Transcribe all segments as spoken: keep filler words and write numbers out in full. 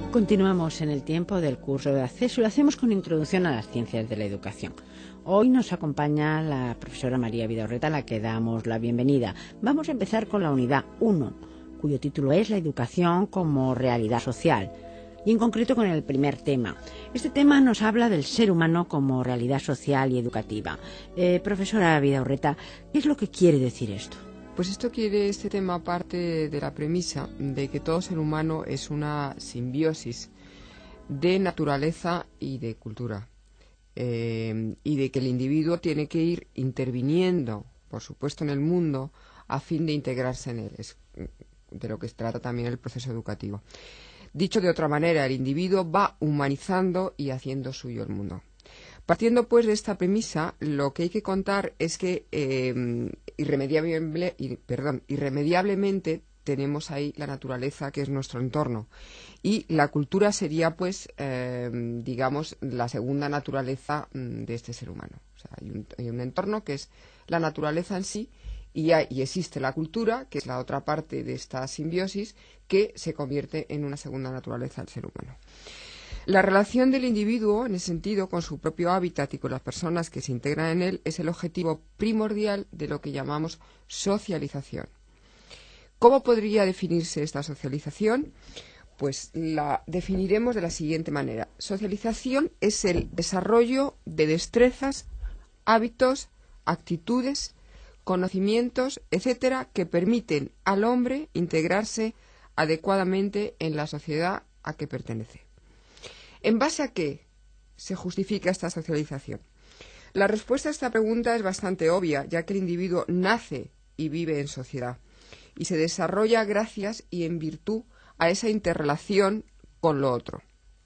Continuamos en el tiempo del curso de acceso y lo hacemos con introducción a las ciencias de la educación. Hoy nos acompaña la profesora María Vidaurreta, a la que damos la bienvenida. Vamos a empezar con la unidad uno, cuyo título es La educación como realidad social, y en concreto con el primer tema. Este tema nos habla del ser humano como realidad social y educativa. Eh, profesora Vidaurreta, ¿qué es lo que quiere decir esto? Pues esto quiere, este tema parte de la premisa de que todo ser humano es una simbiosis de naturaleza y de cultura, eh, y de que el individuo tiene que ir interviniendo, por supuesto, en el mundo a fin de integrarse en él. Es de lo que se trata también el proceso educativo. Dicho de otra manera, el individuo va humanizando y haciendo suyo el mundo. Partiendo pues de esta premisa, lo que hay que contar es que eh, irremediable, ir, perdón, irremediablemente tenemos ahí la naturaleza, que es nuestro entorno, y la cultura sería pues eh, digamos la segunda naturaleza mm, de este ser humano. O sea, hay un, hay un entorno que es la naturaleza en sí, y, hay, y existe la cultura, que es la otra parte de esta simbiosis, que se convierte en una segunda naturaleza del ser humano. La relación del individuo, en ese sentido, con su propio hábitat y con las personas que se integran en él, es el objetivo primordial de lo que llamamos socialización. ¿Cómo podría definirse esta socialización? Pues la definiremos de la siguiente manera. Socialización es el desarrollo de destrezas, hábitos, actitudes, conocimientos, etcétera, que permiten al hombre integrarse adecuadamente en la sociedad a que pertenece. ¿En base a qué se justifica esta socialización? La respuesta a esta pregunta es bastante obvia, ya que el individuo nace y vive en sociedad y se desarrolla gracias y en virtud a esa interrelación con lo otro.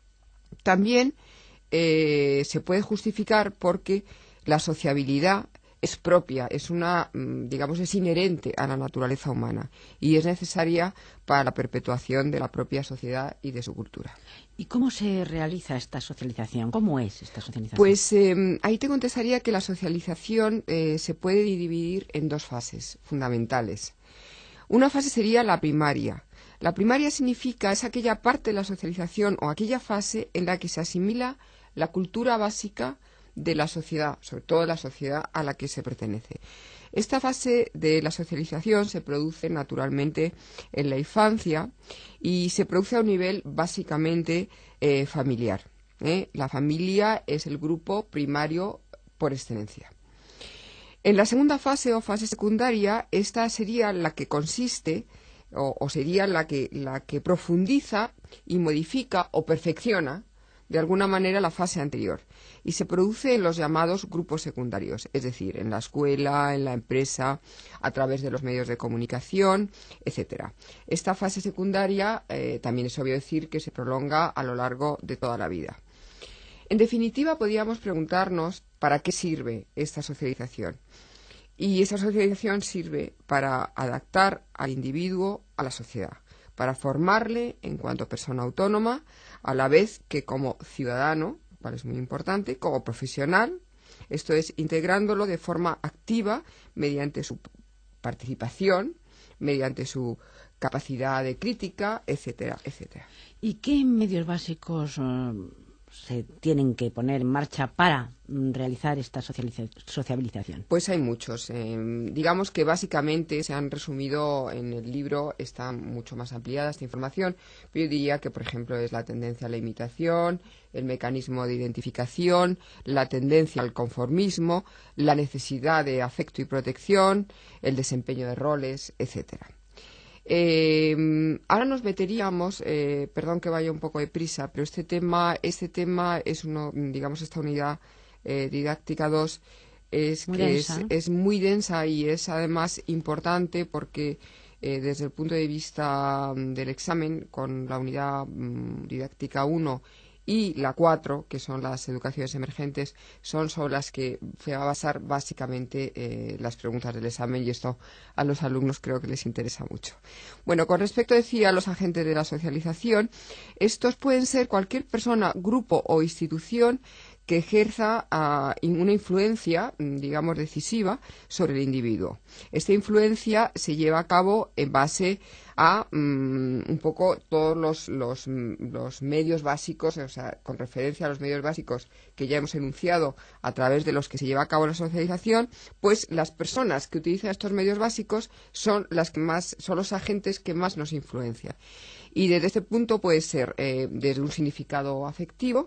También eh, se puede justificar porque la sociabilidad es propia, es una, digamos, es inherente a la naturaleza humana y es necesaria para la perpetuación de la propia sociedad y de su cultura. ¿Y cómo se realiza esta socialización? ¿Cómo es esta socialización? Pues eh, ahí te contestaría que la socialización eh, se puede dividir en dos fases fundamentales. Una fase sería la primaria. La primaria significa, es aquella parte de la socialización o aquella fase en la que se asimila la cultura básica de la sociedad, sobre todo de la sociedad a la que se pertenece. Esta fase de la socialización se produce naturalmente en la infancia y se produce a un nivel básicamente eh, familiar. ¿eh? La familia es el grupo primario por excelencia. En la segunda fase o fase secundaria, esta sería la que consiste o, o sería la que, la que profundiza y modifica o perfecciona de alguna manera la fase anterior y se produce en los llamados grupos secundarios, es decir, en la escuela, en la empresa, a través de los medios de comunicación, etcétera. Esta fase secundaria eh, también es obvio decir que se prolonga a lo largo de toda la vida. En definitiva, podríamos preguntarnos para qué sirve esta socialización. Y esta socialización sirve para adaptar al individuo a la sociedad, para formarle en cuanto persona autónoma, a la vez que como ciudadano, cual es muy importante, como profesional, esto es, integrándolo de forma activa mediante su participación, mediante su capacidad de crítica, etcétera, etcétera. ¿Y qué medios básicos uh, se tienen que poner en marcha para mm, realizar esta socializa- sociabilización? Pues hay muchos. Eh, digamos que básicamente se han resumido en el libro, está mucho más ampliada esta información, pero yo diría que, por ejemplo, es la tendencia a la imitación, el mecanismo de identificación, la tendencia al conformismo, la necesidad de afecto y protección, el desempeño de roles, etcétera. Eh, ahora nos meteríamos, eh, perdón que vaya un poco deprisa, pero este tema, este tema es uno, digamos, esta unidad eh, didáctica dos es muy que densa. es, es muy densa y es además importante porque eh, desde el punto de vista um, del examen, con la unidad um, didáctica uno y la cuatro, que son las educaciones emergentes, son sobre las que se va a basar básicamente eh, las preguntas del examen y esto a los alumnos creo que les interesa mucho. Bueno, con respecto, decía, a los agentes de la socialización, estos pueden ser cualquier persona, grupo o institución que ejerza uh, una influencia, digamos, decisiva sobre el individuo. Esta influencia se lleva a cabo en base a um, un poco todos los, los, los medios básicos, o sea, con referencia a los medios básicos que ya hemos enunciado a través de los que se lleva a cabo la socialización, pues las personas que utilizan estos medios básicos son las que más, son los agentes que más nos influencian. Y desde este punto puede ser eh, desde un significado afectivo,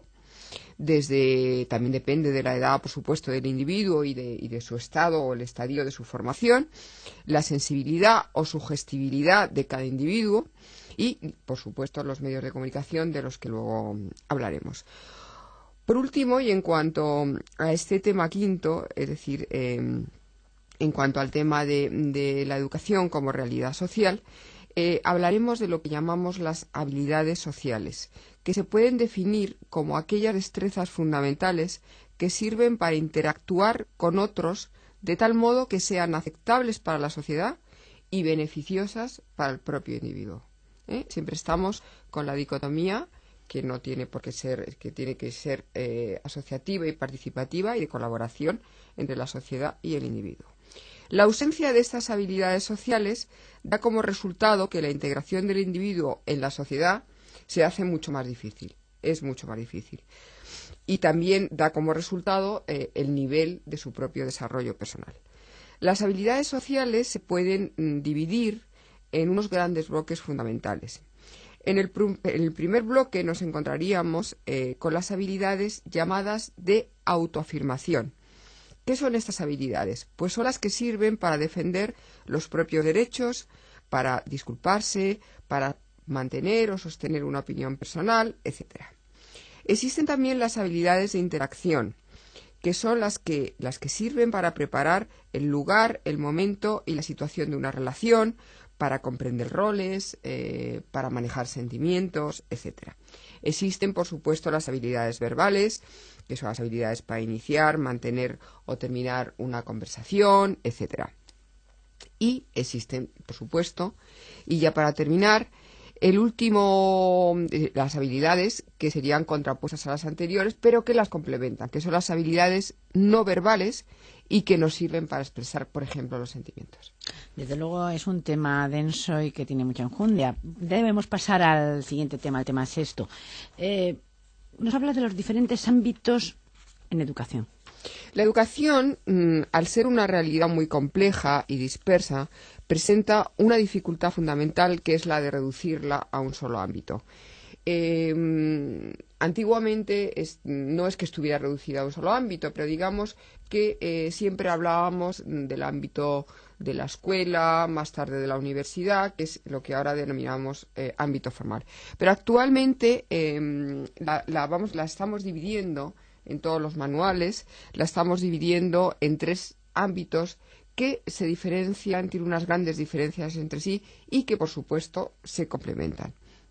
desde también depende de la edad, por supuesto, del individuo y de, y de su estado o el estadio de su formación, la sensibilidad o sugestibilidad de cada individuo y, por supuesto, los medios de comunicación de los que luego hablaremos. Por último, y en cuanto a este tema quinto, es decir, eh, en cuanto al tema de, de la educación como realidad social, eh, hablaremos de lo que llamamos las habilidades sociales, que se pueden definir como aquellas destrezas fundamentales que sirven para interactuar con otros de tal modo que sean aceptables para la sociedad y beneficiosas para el propio individuo. ¿Eh? Siempre estamos con la dicotomía que no tiene por qué ser, que tiene que ser eh, asociativa y participativa y de colaboración entre la sociedad y el individuo. La ausencia de estas habilidades sociales da como resultado que la integración del individuo en la sociedad se hace mucho más difícil, es mucho más difícil. Y también da como resultado eh, el nivel de su propio desarrollo personal. Las habilidades sociales se pueden mm, dividir en unos grandes bloques fundamentales. En el, pr en el primer bloque nos encontraríamos eh, con las habilidades llamadas de autoafirmación. ¿Qué son estas habilidades? Pues son las que sirven para defender los propios derechos, para disculparse, para mantener o sostener una opinión personal, etcétera. Existen también las habilidades de interacción, que son las que, las que sirven para preparar el lugar, el momento y la situación de una relación, para comprender roles, eh, para manejar sentimientos, etcétera. Existen, por supuesto, las habilidades verbales, que son las habilidades para iniciar, mantener o terminar una conversación, etcétera. Y existen, por supuesto, y ya para terminar, el último, eh, las habilidades que serían contrapuestas a las anteriores, pero que las complementan, que son las habilidades no verbales y que nos sirven para expresar, por ejemplo, los sentimientos. Desde luego es un tema denso y que tiene mucha enjundia. Debemos pasar al siguiente tema, al tema sexto. Eh, nos habla de los diferentes ámbitos en educación. La educación, mmm, al ser una realidad muy compleja y dispersa, presenta una dificultad fundamental que es la de reducirla a un solo ámbito. Eh, antiguamente es, no es que estuviera reducida a un solo ámbito, pero digamos que eh, siempre hablábamos del ámbito de la escuela, más tarde de la universidad, que es lo que ahora denominamos eh, ámbito formal. Pero actualmente eh, la, la, vamos, la estamos dividiendo en todos los manuales, la estamos dividiendo en tres ámbitos que se diferencian, tienen unas grandes diferencias entre sí y que, por supuesto, se complementan.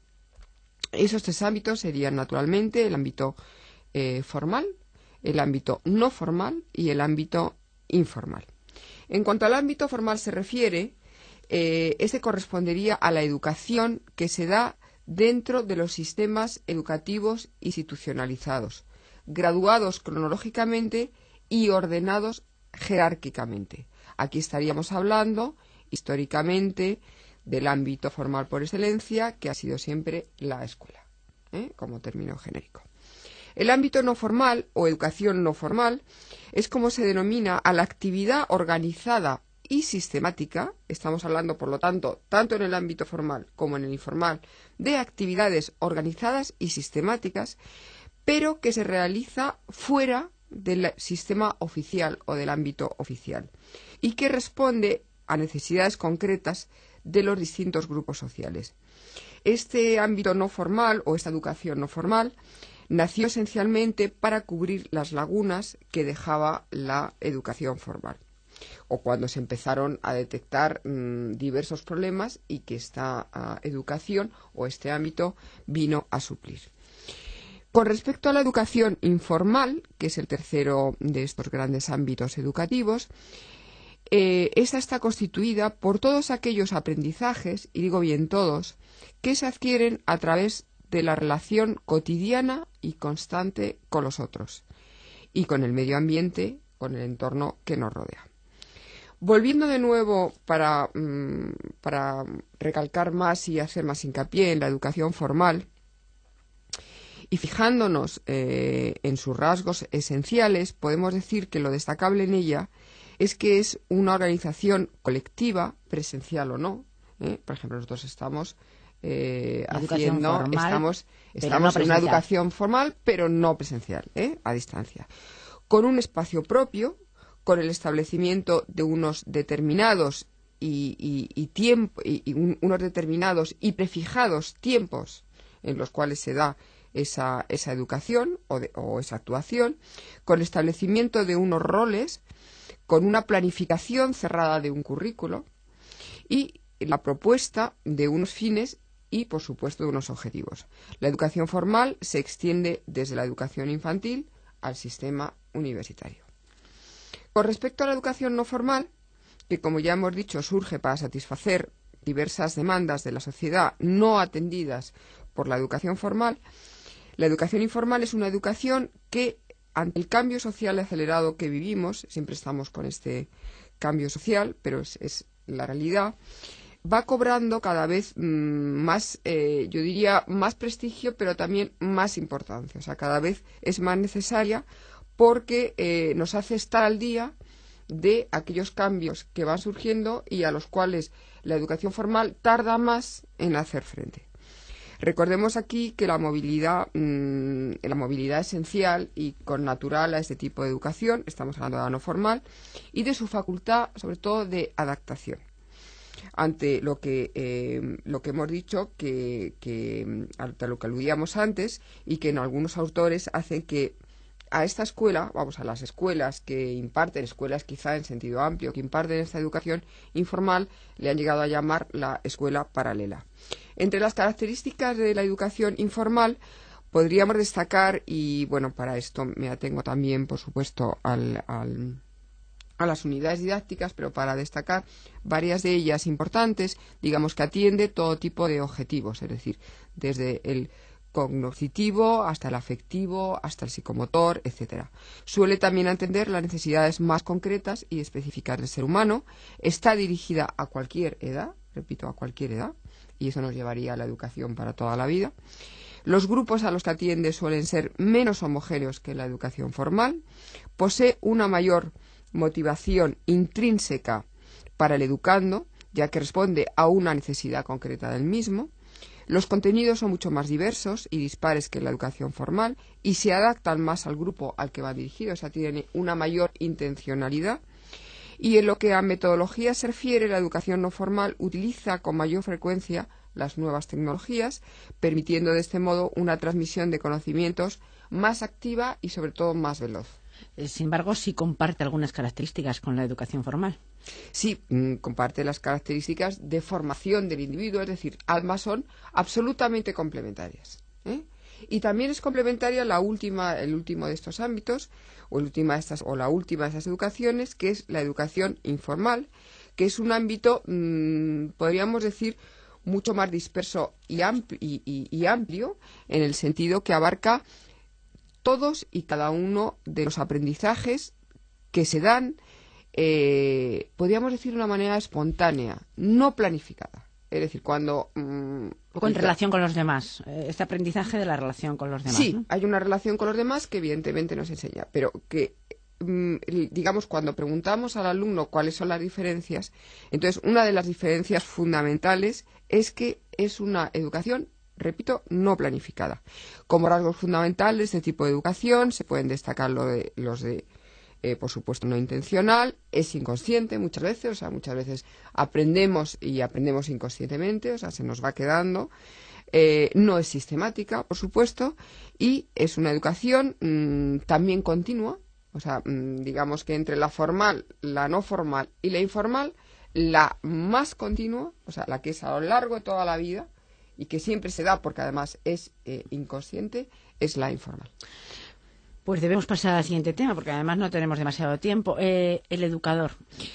Esos tres ámbitos serían, naturalmente, el ámbito eh, formal, el ámbito no formal y el ámbito informal. En cuanto al ámbito formal se refiere, eh, este correspondería a la educación que se da dentro de los sistemas educativos institucionalizados, graduados cronológicamente y ordenados jerárquicamente. Aquí estaríamos hablando, históricamente, del ámbito formal por excelencia, que ha sido siempre la escuela, ¿eh? como término genérico. El ámbito no formal, o educación no formal, es como se denomina a la actividad organizada y sistemática, estamos hablando, por lo tanto, tanto en el ámbito formal como en el informal, de actividades organizadas y sistemáticas, pero que se realiza fuera del sistema oficial o del ámbito oficial y que responde a necesidades concretas de los distintos grupos sociales. Este ámbito no formal o esta educación no formal nació esencialmente para cubrir las lagunas que dejaba la educación formal o cuando se empezaron a detectar mmm, diversos problemas y que esta uh, educación o este ámbito vino a suplir. Con respecto a la educación informal, que es el tercero de estos grandes ámbitos educativos, eh, esta está constituida por todos aquellos aprendizajes, y digo bien todos, que se adquieren a través de la relación cotidiana y constante con los otros. y con el medio ambiente, con el entorno que nos rodea. Volviendo de nuevo para, mmm, para recalcar más y hacer más hincapié en la educación formal y fijándonos eh, en sus rasgos esenciales, podemos decir que lo destacable en ella es que es una organización colectiva, presencial o no. ¿eh? Por ejemplo, nosotros estamos eh, haciendo, formal, estamos, estamos no en una educación formal, pero no presencial, ¿eh? a distancia, con un espacio propio, con el establecimiento de unos determinados y, y, y, tiempo, y, y un, unos determinados y prefijados tiempos en los cuales se da esa, esa educación o, de, o esa actuación, con el establecimiento de unos roles, con una planificación cerrada de un currículo y la propuesta de unos fines y, por supuesto, de unos objetivos. La educación formal se extiende desde la educación infantil al sistema universitario. Con respecto a la educación no formal, que como ya hemos dicho surge para satisfacer diversas demandas de la sociedad no atendidas por la educación formal, la educación informal es una educación que, ante el cambio social acelerado que vivimos, siempre estamos con este cambio social, pero es, es la realidad, va cobrando cada vez mmm, más, eh, yo diría, más prestigio, pero también más importancia. O sea, cada vez es más necesaria porque eh, nos hace estar al día de aquellos cambios que van surgiendo y a los cuales la educación formal tarda más en hacer frente. Recordemos aquí que la movilidad, mmm, la movilidad esencial y connatural a este tipo de educación, estamos hablando de la no formal, y de su facultad, sobre todo, de adaptación. Ante lo que, eh, lo que hemos dicho, que, que, ante lo que aludíamos antes, y que en algunos autores hacen que a esta escuela, vamos, a las escuelas que imparten, escuelas quizá en sentido amplio, que imparten esta educación informal, le han llegado a llamar la escuela paralela. Entre las características de la educación informal podríamos destacar, y bueno, para esto me atengo también, por supuesto, al, al, a las unidades didácticas, pero para destacar varias de ellas importantes, digamos que atiende todo tipo de objetivos, es decir, desde el cognitivo hasta el afectivo, hasta el psicomotor, etcétera. Suele también atender las necesidades más concretas y específicas del ser humano. Está dirigida a cualquier edad, repito, a cualquier edad, y eso nos llevaría a la educación para toda la vida. Los grupos a los que atiende suelen ser menos homogéneos que la educación formal. Posee una mayor motivación intrínseca para el educando, ya que responde a una necesidad concreta del mismo. Los contenidos son mucho más diversos y dispares que en la educación formal y se adaptan más al grupo al que va dirigido, o sea, tiene una mayor intencionalidad. Y en lo que a metodología se refiere, la educación no formal utiliza con mayor frecuencia las nuevas tecnologías, permitiendo de este modo una transmisión de conocimientos más activa y sobre todo más veloz. Sin embargo, sí comparte algunas características con la educación formal. Sí, mmm, comparte las características de formación del individuo, es decir, ambas son absolutamente complementarias, ¿eh? Y también es complementaria la última, el último de estos ámbitos, o, el última de estas, o la última de estas educaciones, que es la educación informal, que es un ámbito, mmm, podríamos decir, mucho más disperso y, ampli y, y, y amplio, en el sentido que abarca todos y cada uno de los aprendizajes que se dan, eh, podríamos decir de una manera espontánea, no planificada. Es decir, cuando... Mmm, o en relación con los demás, este aprendizaje de la relación con los demás. Sí, ¿no? Hay una relación con los demás que evidentemente nos enseña, pero que, mmm, digamos, cuando preguntamos al alumno cuáles son las diferencias, entonces una de las diferencias fundamentales es que es una educación, repito, no planificada. Como rasgos fundamentales de este tipo de educación se pueden destacar lo de, los de, eh, por supuesto, no intencional, es inconsciente muchas veces, o sea, muchas veces aprendemos y aprendemos inconscientemente, o sea, se nos va quedando, eh, no es sistemática, por supuesto, y es una educación mmm, también continua, o sea, mmm, digamos que entre la formal, la no formal y la informal, la más continua, o sea, la que es a lo largo de toda la vida, y que siempre se da porque además es eh, inconsciente, es la informal. Pues debemos pasar al siguiente tema porque además no tenemos demasiado tiempo. Eh, el educador.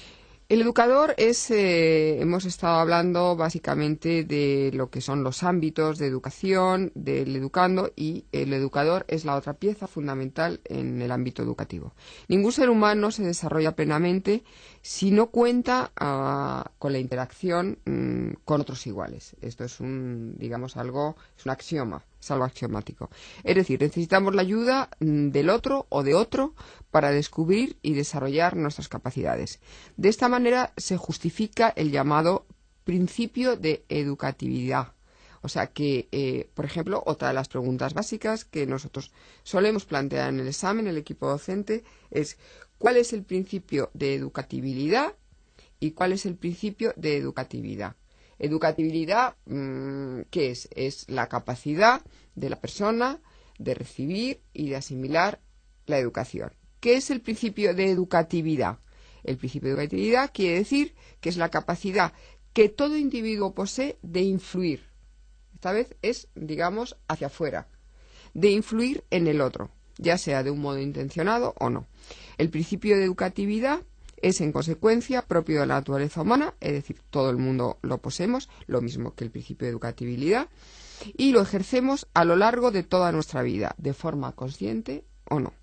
El educador es, eh, hemos estado hablando básicamente de lo que son los ámbitos de educación, del educando, y el educador es la otra pieza fundamental en el ámbito educativo. Ningún ser humano se desarrolla plenamente si no cuenta uh, con la interacción um, con otros iguales. Esto es un, digamos, algo, es un axioma, es algo axiomático. Es decir, necesitamos la ayuda del otro o de otro para descubrir y desarrollar nuestras capacidades. De esta manera se justifica el llamado principio de educatividad. O sea que, eh, por ejemplo, otra de las preguntas básicas que nosotros solemos plantear en el examen, el equipo docente, es ¿cuál es el principio de educatibilidad y cuál es el principio de educatividad? Educatibilidad, ¿qué es? Es la capacidad de la persona de recibir y de asimilar la educación. ¿Qué es el principio de educatividad? El principio de educatividad quiere decir que es la capacidad que todo individuo posee de influir. Esta vez es, digamos, hacia afuera, de influir en el otro, ya sea de un modo intencionado o no. El principio de educatividad es, en consecuencia, propio de la naturaleza humana, es decir, todo el mundo lo poseemos, lo mismo que el principio de educatibilidad, y lo ejercemos a lo largo de toda nuestra vida, de forma consciente o no.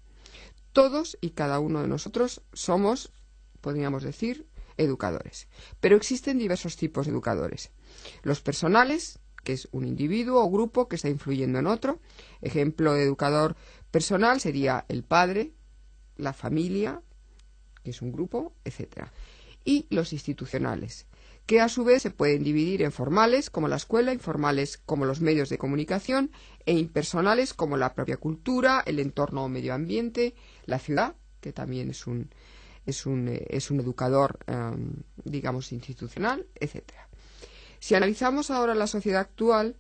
Todos y cada uno de nosotros somos, podríamos decir, educadores. Pero existen diversos tipos de educadores. Los personales, que es un individuo o grupo que está influyendo en otro. Ejemplo de educador personal sería el padre, la familia, que es un grupo, etcétera. Y los institucionales, que a su vez se pueden dividir en formales, como la escuela, informales, como los medios de comunicación, e impersonales, como la propia cultura, el entorno o medio ambiente, la ciudad, que también es un, es un, es un educador, um, digamos, institucional, etcétera. Si analizamos ahora la sociedad actual,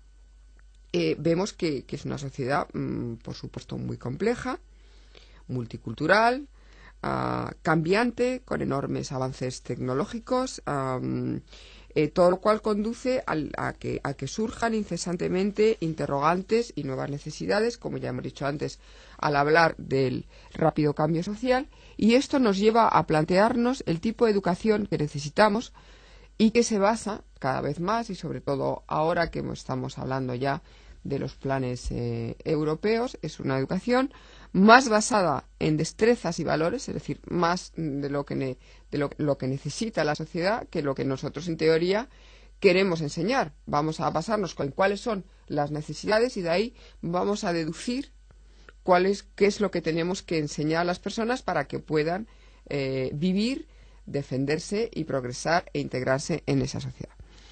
eh, vemos que, que es una sociedad, mmm, por supuesto, muy compleja, multicultural, Uh, cambiante, con enormes avances tecnológicos, um, eh, todo lo cual conduce al, a, que, a que surjan incesantemente interrogantes y nuevas necesidades, como ya hemos dicho antes al hablar del rápido cambio social, y esto nos lleva a plantearnos el tipo de educación que necesitamos y que se basa cada vez más, y sobre todo ahora que estamos hablando ya de los planes eh, europeos, es una educación más basada en destrezas y valores, es decir, más de lo que, ne, de lo, lo que necesita la sociedad que lo que nosotros en teoría queremos enseñar. Vamos a basarnos en cuáles son las necesidades y de ahí vamos a deducir cuál es, qué es lo que tenemos que enseñar a las personas para que puedan eh, vivir, defenderse y progresar e integrarse en esa sociedad.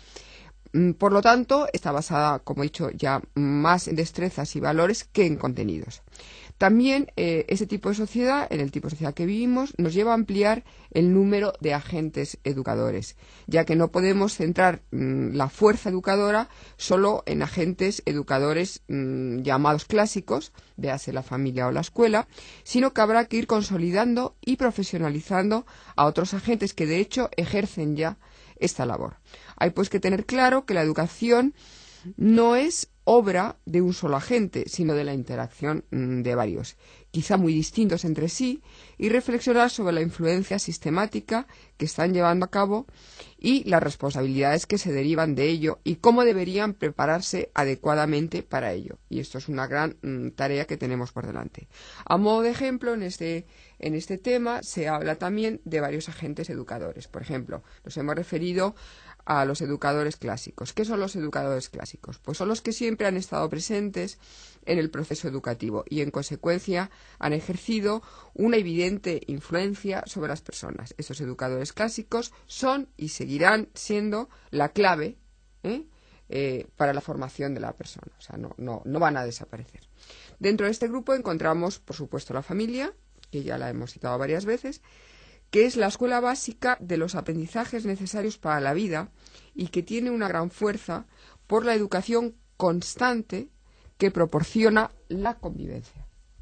Por lo tanto, está basada, como he dicho, ya más en destrezas y valores que en contenidos. También eh, ese tipo de sociedad, en el tipo de sociedad que vivimos, nos lleva a ampliar el número de agentes educadores, ya que no podemos centrar mmm, la fuerza educadora solo en agentes educadores mmm, llamados clásicos, véase la familia o la escuela, sino que habrá que ir consolidando y profesionalizando a otros agentes que, de hecho, ejercen ya esta labor. Hay pues que tener claro que la educación no es obra de un solo agente, sino de la interacción mmm, de varios, quizá muy distintos entre sí, y reflexionar sobre la influencia sistemática que están llevando a cabo y las responsabilidades que se derivan de ello y cómo deberían prepararse adecuadamente para ello. Y esto es una gran mmm, tarea que tenemos por delante. A modo de ejemplo, en este, en este tema se habla también de varios agentes educadores. Por ejemplo, nos hemos referido a los educadores clásicos. ¿Qué son los educadores clásicos? Pues son los que siempre han estado presentes en el proceso educativo y, en consecuencia, han ejercido una evidente influencia sobre las personas. Estos educadores clásicos son y seguirán siendo la clave ¿eh? Eh, para la formación de la persona. O sea, no, no, no van a desaparecer. Dentro de este grupo encontramos, por supuesto, la familia, que ya la hemos citado varias veces, que es la escuela básica de los aprendizajes necesarios para la vida y que tiene una gran fuerza por la educación constante que proporciona la convivencia.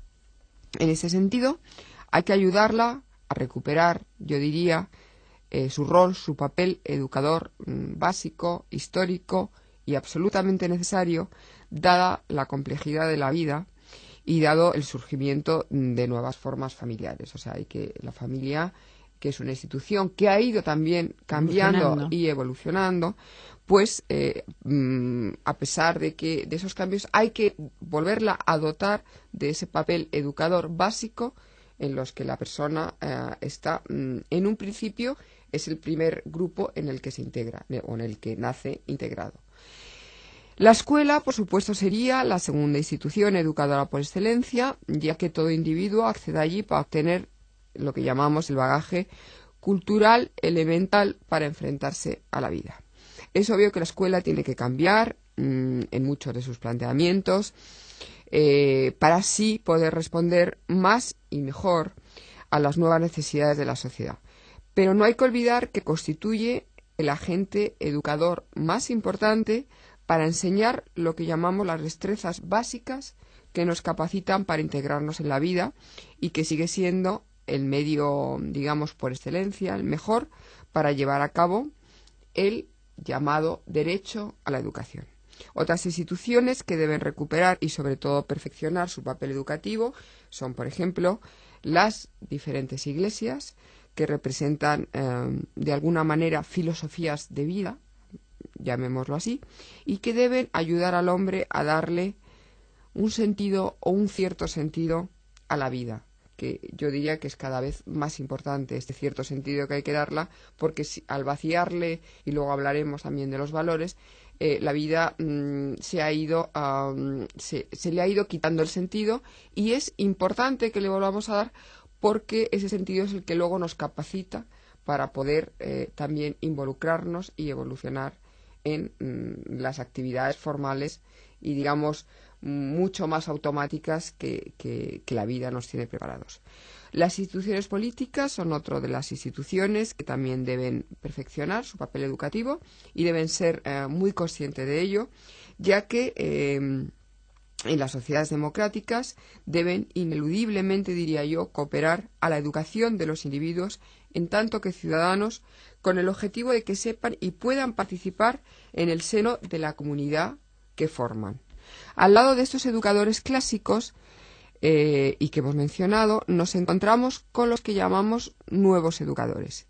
En ese sentido, hay que ayudarla a recuperar, yo diría, eh, su rol, su papel educador mmm, básico, histórico y absolutamente necesario, dada la complejidad de la vida y dado el surgimiento de nuevas formas familiares. O sea, hay que la familia que es una institución que ha ido también cambiando evolucionando. y evolucionando, pues eh, mm, a pesar de que de esos cambios hay que volverla a dotar de ese papel educador básico en los que la persona eh, está mm, en un principio es el primer grupo en el que se integra o en el que nace integrado. La escuela, por supuesto, sería la segunda institución educadora por excelencia, ya que todo individuo accede allí para obtener lo que llamamos el bagaje cultural elemental para enfrentarse a la vida. Es obvio que la escuela tiene que cambiar mmm, en muchos de sus planteamientos eh, para así poder responder más y mejor a las nuevas necesidades de la sociedad. Pero no hay que olvidar que constituye el agente educador más importante para enseñar lo que llamamos las destrezas básicas que nos capacitan para integrarnos en la vida y que sigue siendo el medio, digamos, por excelencia, el mejor para llevar a cabo el llamado derecho a la educación. Otras instituciones que deben recuperar y sobre todo perfeccionar su papel educativo son, por ejemplo, las diferentes iglesias que representan eh, de alguna manera filosofías de vida, llamémoslo así, y que deben ayudar al hombre a darle un sentido o un cierto sentido a la vida, que yo diría que es cada vez más importante este cierto sentido que hay que darla, porque si, al vaciarle, y luego hablaremos también de los valores, eh, la vida mmm, se ha ido um, se, se le ha ido quitando el sentido, y es importante que le volvamos a dar porque ese sentido es el que luego nos capacita para poder eh, también involucrarnos y evolucionar en mm, las actividades formales y, digamos, mucho más automáticas que, que, que la vida nos tiene preparados. Las instituciones políticas son otra de las instituciones que también deben perfeccionar su papel educativo y deben ser eh, muy conscientes de ello, ya que eh, en las sociedades democráticas deben ineludiblemente, diría yo, cooperar a la educación de los individuos en tanto que ciudadanos, con el objetivo de que sepan y puedan participar en el seno de la comunidad que forman. Al lado de estos educadores clásicos eh, y que hemos mencionado, nos encontramos con los que llamamos nuevos educadores.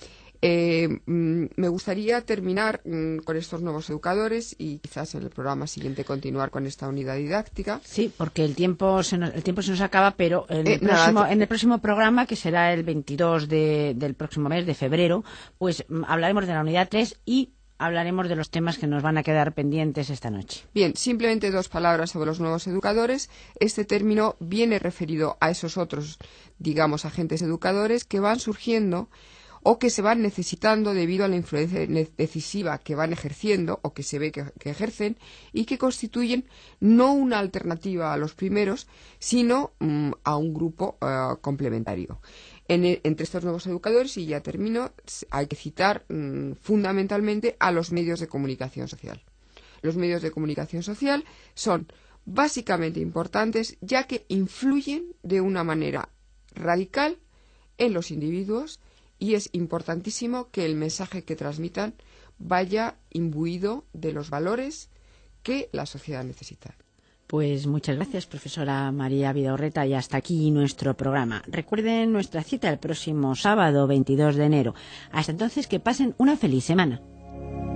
Eh, me gustaría terminar mm, con estos nuevos educadores y quizás en el programa siguiente continuar con esta unidad didáctica. Sí, porque el tiempo se nos, el tiempo se nos acaba, pero en, Eh, el, próximo, nada, en el próximo programa, que será el veintidós de, del próximo mes, de febrero, pues mm, hablaremos de la unidad tres y hablaremos de los temas que nos van a quedar pendientes esta noche. Bien, simplemente dos palabras sobre los nuevos educadores. Este término viene referido a esos otros, digamos, agentes educadores que van surgiendo o que se van necesitando debido a la influencia decisiva que van ejerciendo o que se ve que, que ejercen y que constituyen no una alternativa a los primeros, sino um, a un grupo uh, complementario. En el, entre estos nuevos educadores, y ya termino, hay que citar um, fundamentalmente a los medios de comunicación social. Los medios de comunicación social son básicamente importantes ya que influyen de una manera radical en los individuos y es importantísimo que el mensaje que transmitan vaya imbuido de los valores que la sociedad necesita. Pues muchas gracias, profesora María Vidaurreta, y hasta aquí nuestro programa. Recuerden nuestra cita el próximo sábado veintidós de enero. Hasta entonces, que pasen una feliz semana.